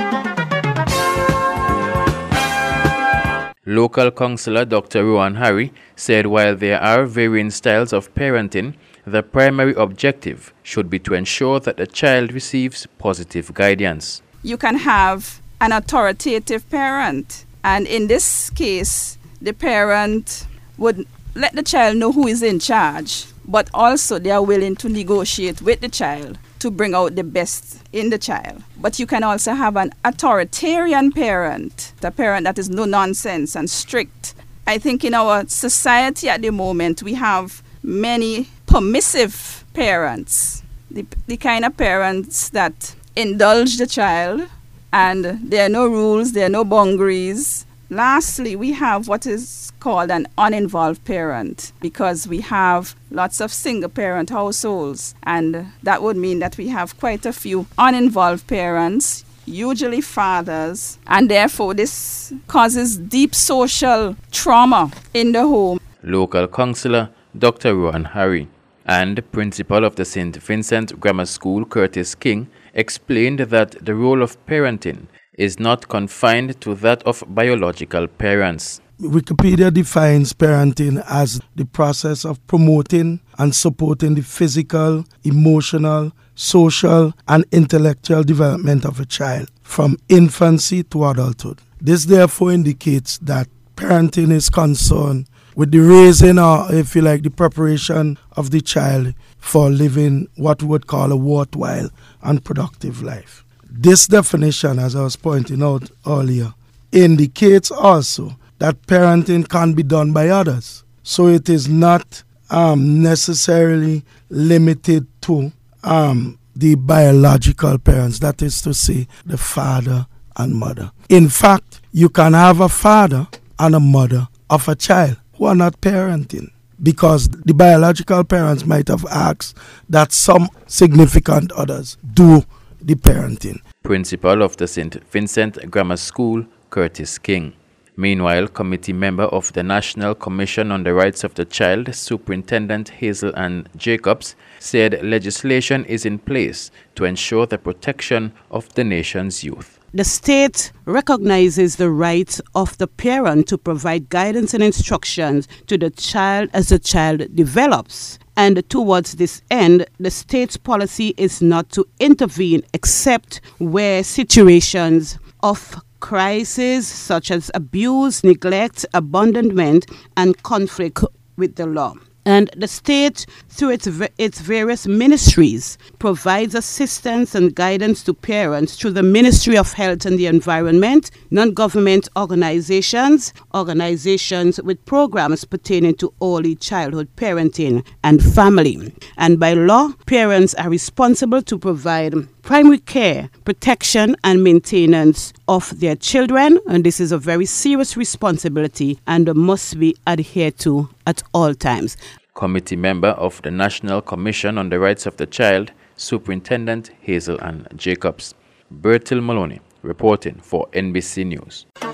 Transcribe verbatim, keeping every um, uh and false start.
Local councillor Doctor Rowan Harry said while there are varying styles of parenting, the primary objective should be to ensure that the child receives positive guidance. You can have an authoritative parent, and in this case, the parent would let the child know who is in charge, but also they are willing to negotiate with the child to bring out the best in the child. But you can also have an authoritarian parent, a parent that is no nonsense and strict. I think in our society at the moment, we have many permissive parents, the, the kind of parents that indulge the child, and there are no rules, there are no boundaries. Lastly, we have what is called an uninvolved parent, because we have lots of single parent households, and that would mean that we have quite a few uninvolved parents, usually fathers, and therefore this causes deep social trauma in the home. Local councillor Doctor Rowan Harry and principal of the Saint Vincent Grammar School, Curtis King, explained that the role of parenting is not confined to that of biological parents. Wikipedia defines parenting as the process of promoting and supporting the physical, emotional, social, and intellectual development of a child from infancy to adulthood. This therefore indicates that parenting is concerned with the raising, or if you like, the preparation of the child for living what we would call a worthwhile and productive life. This definition, as I was pointing out earlier, indicates also that parenting can be done by others. So it is not um, necessarily limited to um, the biological parents, that is to say, the father and mother. In fact, you can have a father and a mother of a child who are not parenting, because the biological parents might have asked that some significant others do the parenting. Principal of the Saint Vincent Grammar School, Curtis King. Meanwhile, committee member of the National Commission on the Rights of the Child, Superintendent Hazel Ann Jacobs, said legislation is in place to ensure the protection of the nation's youth. The state recognizes the right of the parent to provide guidance and instructions to the child as the child develops. And towards this end, the state's policy is not to intervene except where situations of crisis such as abuse, neglect, abandonment, and conflict with the law. And the state, through its, its various ministries, provides assistance and guidance to parents through the Ministry of Health and the Environment, non-government organizations, organizations with programs pertaining to early childhood parenting and family. And by law, parents are responsible to provide primary care, protection, and maintenance of their children. And this is a very serious responsibility and must be adhered to at all times. Committee member of the National Commission on the Rights of the Child, Superintendent Hazel Ann Jacobs. Bertil Maloney reporting for N B C News.